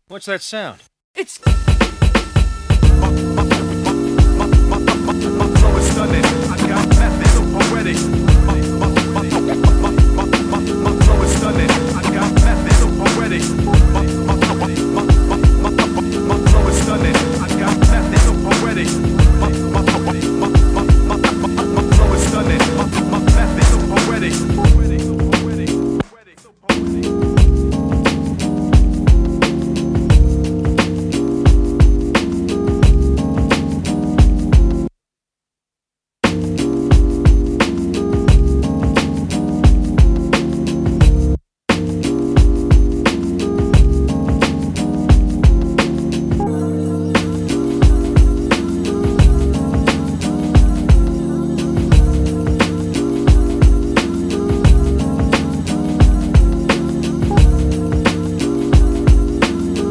What's that sound? It's My flow is stunning. I got method, so poetic. My flow is stunning. I got method, so poetic.